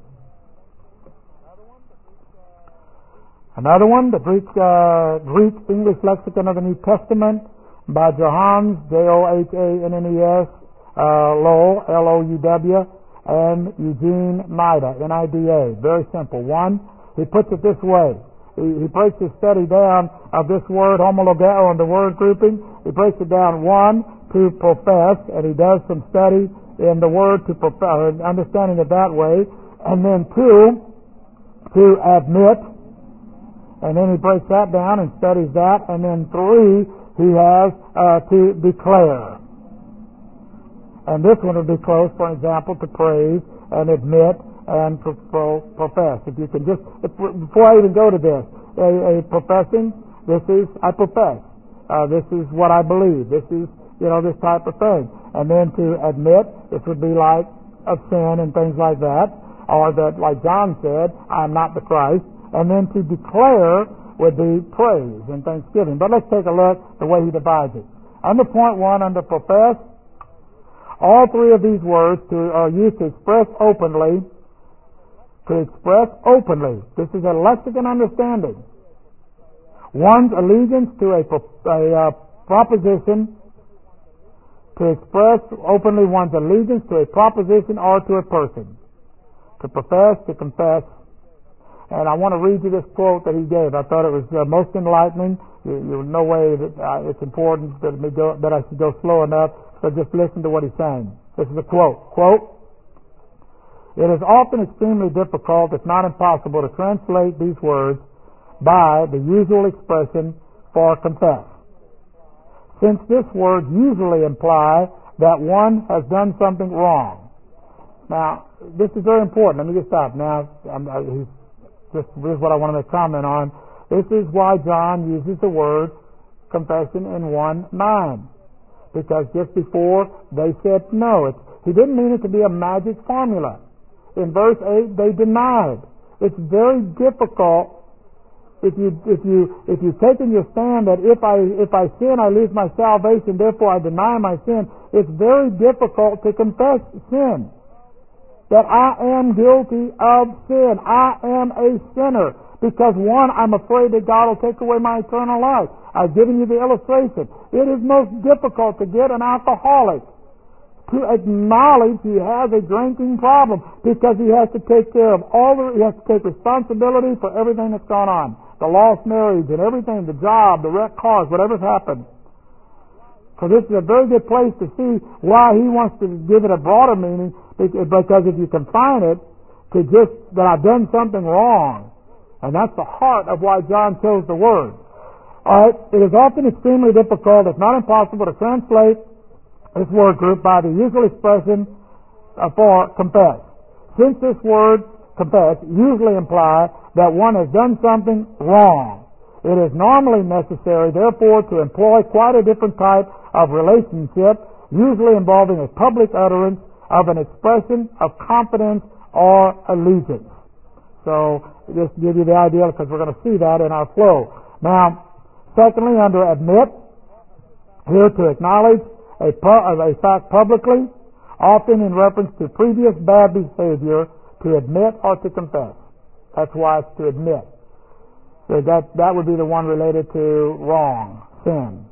Another one, the Greek English Lexicon of the New Testament by Johannes, Johannes, Low, L-O-U-W, and Eugene Nida, N-I-D-A. Very simple. One, he puts it this way. He breaks his study down of this word, homologeo, and the word grouping. He breaks it down, one, to profess, and he does some study in the word to profess, understanding it that way. And then two, to admit, and then he breaks that down and studies that. And then three, he has to declare. And this one would be close, for example, to praise and admit and profess. If you can just, before I even go to this, a professing, this is, I profess. This is what I believe. This is, this type of thing. And then to admit, this would be like of sin and things like that. Or that, like John said, I'm not the Christ. And then to declare would be praise and thanksgiving. But let's take a look the way he divides it. Under point one, under profess, all three of these words are used to express openly. To express openly. This is a lexicon understanding. One's allegiance to a proposition. To express openly one's allegiance to a proposition or to a person. To profess, to confess. And I want to read you this quote that he gave. I thought it was most enlightening. There's no way that it's important that I should go slow enough. So just listen to what he's saying. This is a quote. Quote, "It is often extremely difficult, if not impossible, to translate these words by the usual expression for confess, since this word usually imply that one has done something wrong." Now, this is very important. Let me just stop. Now, this is what I want to make comment on. This is why John uses the word confession in 1:9. Because just before they said no. He didn't mean it to be a magic formula. In verse 8 they denied. It's very difficult if you take in your stand that if I sin I lose my salvation, therefore I deny my sin. It's very difficult to confess sin. That I am guilty of sin. I am a sinner. Because one, I'm afraid that God will take away my eternal life. I've given you the illustration. It is most difficult to get an alcoholic to acknowledge he has a drinking problem because he has to take care of he has to take responsibility for everything that's gone on. The lost marriage and everything, the job, the wrecked cars, whatever's happened. So this is a very good place to see why he wants to give it a broader meaning, because if you confine it to just that I've done something wrong, and that's the heart of why John chose the word. All right, it is often extremely difficult, if not impossible, to translate this word group by the usual expression for confess. Since this word confess usually implies that one has done something wrong, it is normally necessary, therefore, to employ quite a different type of relationship, usually involving a public utterance of an expression of confidence or allegiance. So, just to give you the idea, because we're going to see that in our flow. Now, secondly, under admit, here to acknowledge a fact publicly, often in reference to previous bad behavior, to admit or to confess. That's why it's to admit. So that would be the one related to wrong, sin.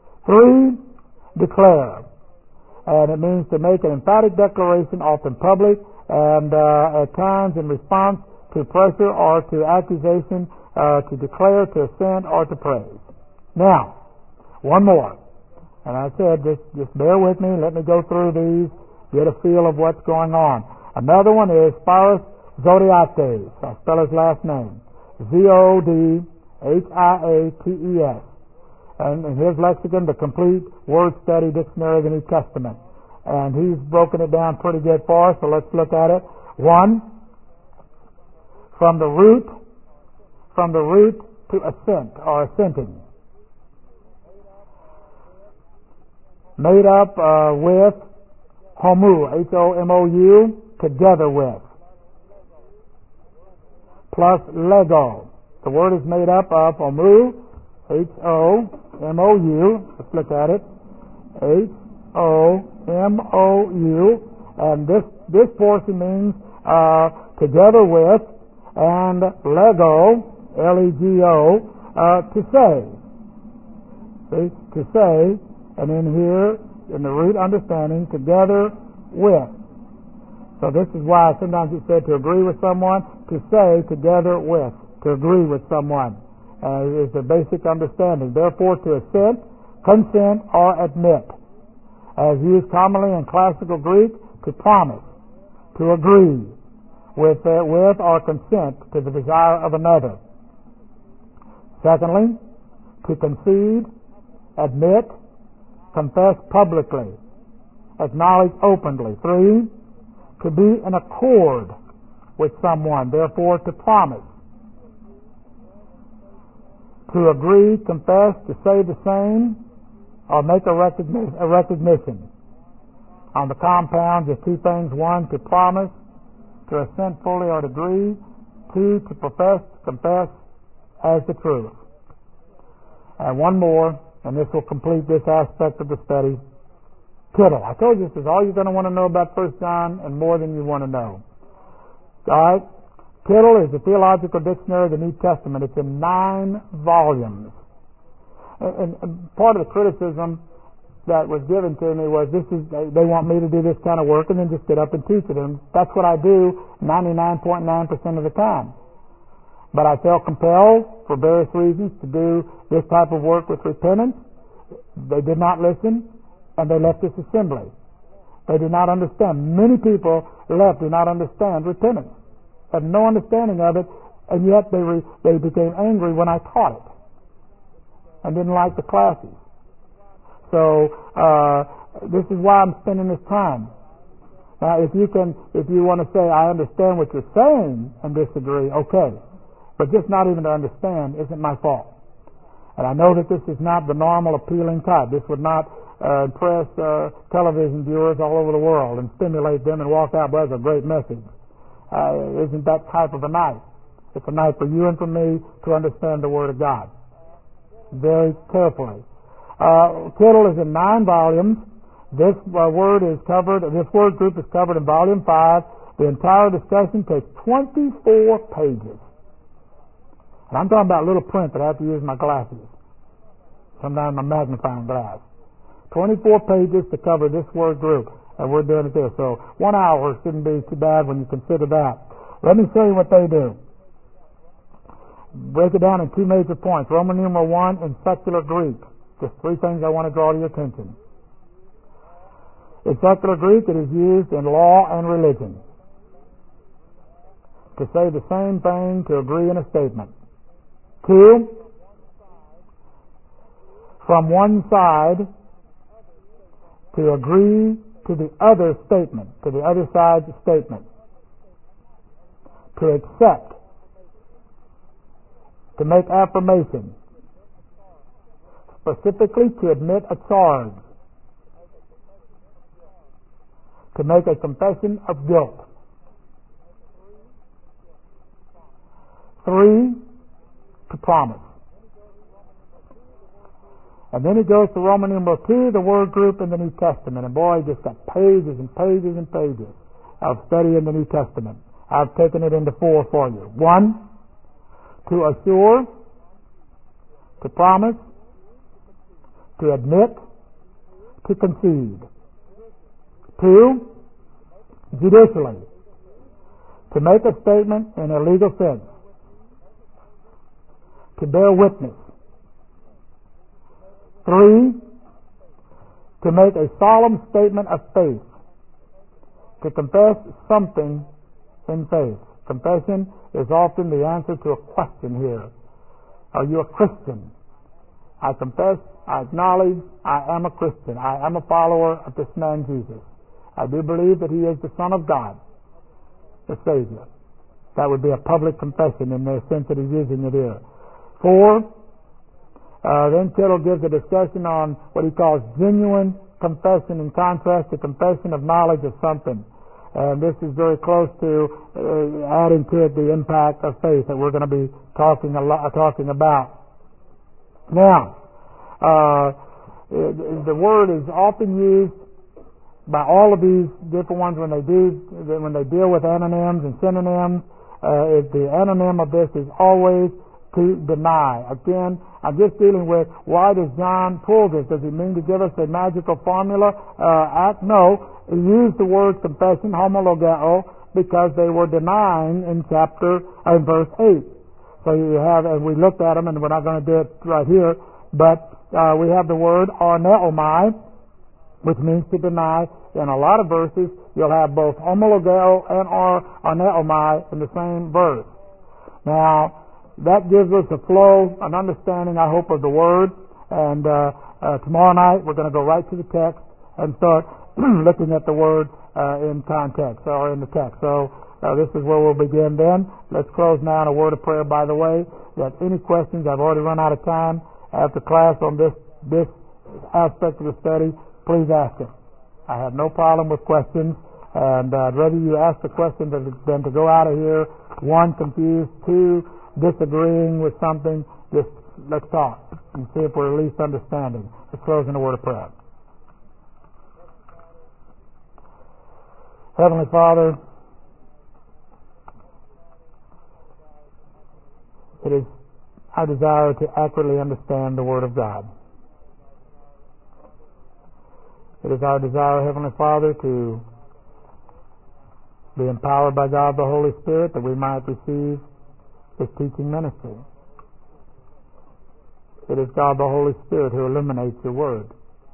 3, declare. And it means to make an emphatic declaration, often public, and at times in response to pressure or to accusation, to declare, to assent, or to praise. Now, one more. And I said, just bear with me, let me go through these, get a feel of what's going on. Another one is Spyros Zodhiates. I'll spell his last name. Zodhiates. and in his lexicon, the Complete Word Study Dictionary of the New Testament. And he's broken it down pretty good for us, so let's look at it. 1, from the root to assent or assenting. Made up with homu, H-O-M-O-U, together with, plus lego. The word is made up of homu, H-O-M-O-U, let's look at it, H-O-M-O-U, and this portion means together with, and lego, L-E-G-O, to say. See? To say, and in here, in the root understanding, together with. So this is why sometimes it's said to agree with someone, to say together with, to agree with someone, is the basic understanding. Therefore, to assent, consent, or admit, as used commonly in classical Greek, to promise, to agree with or consent to the desire of another. Secondly, to concede, admit, confess publicly, acknowledge openly. 3, to be in accord with someone, therefore to promise. To agree, confess, to say the same, or make a recognition. On the compounds of two things: 1, to promise, to assent fully or to agree; 2, to profess, to confess as the truth. And one more, and this will complete this aspect of the study. Kittel. I told you this is all you're going to want to know about 1 John and more than you want to know. All right? Kittel is the Theological Dictionary of the New Testament. It's in 9 volumes. And part of the criticism that was given to me was they want me to do this kind of work and then just get up and teach it. And that's what I do 99.9% of the time. But I felt compelled, for various reasons, to do this type of work with repentance. They did not listen, and they left this assembly. They did not understand. Many people left do not understand repentance, have no understanding of it, and yet they became angry when I taught it and didn't like the classes. So this is why I'm spending this time. Now, if you want to say I understand what you're saying and disagree, okay. But just not even to understand isn't my fault. And I know that this is not the normal appealing type. This would not impress television viewers all over the world and stimulate them and walk out, well, that's a great message. Isn't that type of a night? It's a night for you and for me to understand the Word of God very carefully. Kittel is in 9 volumes. This word group is covered in volume 5. The entire discussion takes 24 pages. And I'm talking about little print that I have to use my glasses, sometimes my magnifying glass. 24 pages to cover this word group, and we're doing it there. So 1 hour shouldn't be too bad when you consider that. Let me show you what they do. Break it down in 2 major points. Roman numeral 1 in secular Greek. Just 3 things I want to draw to your attention. In secular Greek, it is used in law and religion to say the same thing, to agree in a statement. 2, from one side to agree to the other statement, to the other side's statement. To accept, to make affirmation, specifically to admit a charge, to make a confession of guilt. 3, to promise. And then he goes to Roman numeral 2, the word group in the New Testament. And boy, he just got pages and pages and pages of study in the New Testament. I've taken it into 4 for you. 1, to assure, to promise, to admit, to concede. 2, judicially, to make a statement in a legal sense, to bear witness. 3, to make a solemn statement of faith, to confess something in faith. Confession is often the answer to a question here. Are you a Christian? I confess, I acknowledge, I am a Christian. I am a follower of this man Jesus. I do believe that he is the Son of God, the Savior. That would be a public confession in the sense that he's using it here. 4, then Kittle gives a discussion on what he calls genuine confession in contrast to confession of knowledge of something. And this is very close to adding to it the impact of faith that we're going to be talking about. Now, the word is often used by all of these different ones when they deal with antonyms and synonyms. The anonym of this is always to deny. Again, I'm just dealing with why does John pull this? Does he mean to give us a magical formula? No. He used the word confession, homologeo, because they were denying in verse 8. So you have, and we looked at them, and we're not going to do it right here, but we have the word arneomai, which means to deny. In a lot of verses, you'll have both homologeo and arneomai in the same verse. Now, that gives us a flow, an understanding, I hope, of the Word. And tomorrow night we're going to go right to the text and start looking at the Word in context, or in the text. So this is where we'll begin then. Let's close now in a word of prayer, by the way. If you have any questions, I've already run out of time after class on this aspect of the study, please ask it. I have no problem with questions, and I'd rather you ask the question than to go out of here, 1, confused, 2, disagreeing with something. Just let's talk and see if we're at least understanding. Let's close in a word of prayer. Heavenly Father, it is our desire to accurately understand the Word of God. It is our desire, Heavenly Father, to be empowered by God the Holy Spirit that we might receive His teaching ministry. It is God the Holy Spirit who illuminates your Word.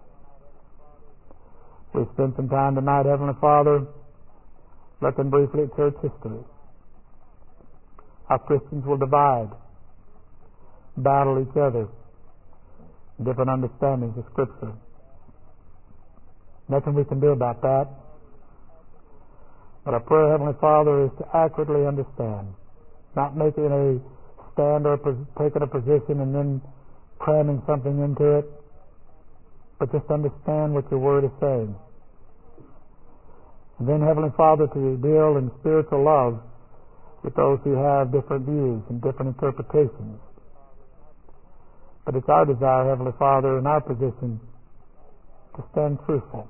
We've spent some time tonight, Heavenly Father, looking briefly at church history. How Christians will divide, battle each other, different understandings of Scripture. Nothing we can do about that. But our prayer, Heavenly Father, is to accurately understand, not making a stand or taking a position and then cramming something into it, but just understand what your Word is saying. And then, Heavenly Father, to deal in spiritual love with those who have different views and different interpretations. But it's our desire, Heavenly Father, in our position to stand truthful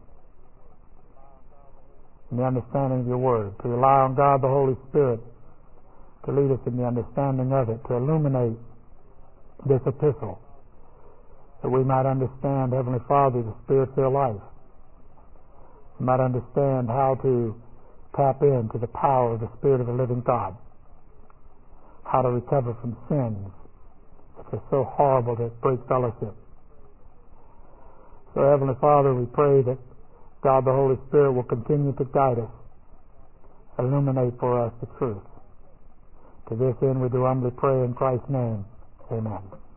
in the understanding of your Word, to rely on God the Holy Spirit to lead us in the understanding of it, to illuminate this epistle, that we might understand, Heavenly Father, the spiritual life. We might understand how to tap into the power of the Spirit of the living God, how to recover from sins which are so horrible that break fellowship. So, Heavenly Father, we pray that God the Holy Spirit will continue to guide us, illuminate for us the truth. To this end we do humbly pray in Christ's name. Amen.